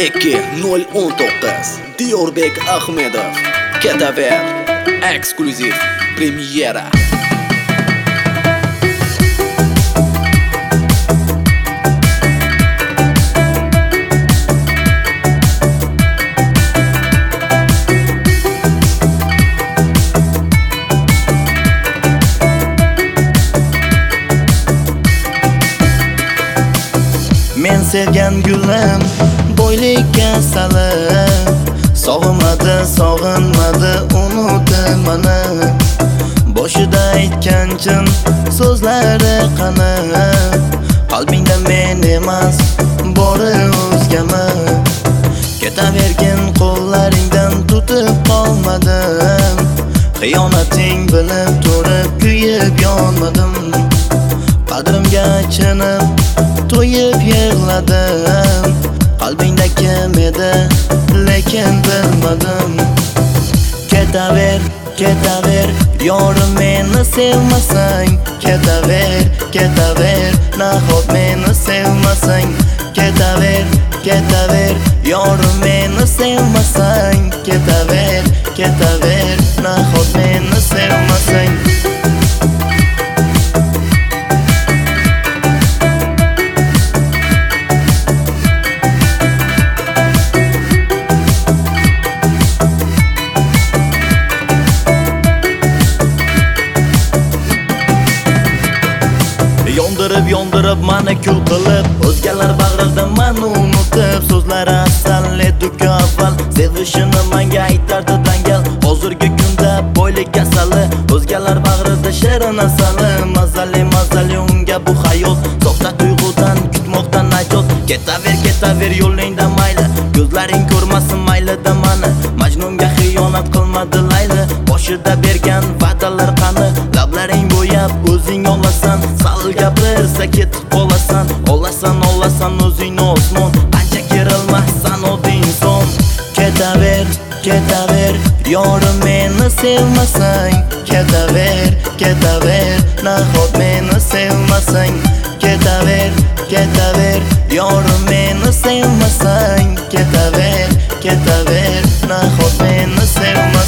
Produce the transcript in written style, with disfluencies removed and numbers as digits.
2019 Diyorbek Ahmedov Ketaver Eksklyuziv premyera. Men sevgan gulim boylikka salib, sog'inmadi, sog'inmadi, unutmani. Boshida aytgan chin so'zlari qani, qalbingda men emas, bori o'zgami. Ketavergin qo'llaringdan tutib qolmadim, xiyonating bilib turib kuyib yonmadim. Qadrimga achinib to'yib yig'ladim, qalbingda kim edi lekin bilmadim. Ketaver, ketaver, yorim meni sevmasang. Ketaver, ketaver, nahot meni sevmasang. Ketaver, ketaver, yorim meni sevmasang. Ketaver, ketaver, nahot meni sevmasang. Yondirib mani kul qilib, o'zgalar bag'rida mani unutib, so'zlari asal edi avval, sevishini menga aytardi dangal. Hozirgi kunda boylik kasali, o'zgalar bag'rida shirin asali. Mazali mazali unga bu hayot, soxta tuyg'udan kutmoqdan najot. Ketaver, ketaver yo'lingda mayli, ko'zlaring ko'rmasin maylida mani. Majnunga xiyonat qilmadi Layli, boshida bergan va'dalar qani. Lablaring bo'yab o'zing olasan, sal gapirsa ketib qolasan. Olasan o'zingni osmon, qancha kerilmassan oddiy inson. Ketaver, ketaver, yorim meni sevmasang. Ketaver, ketaver, nahot meni sevmasang. Ketaver, ketaver, yorim meni sevmasang. Ketaver, ketaver, nahot meni sevmasang.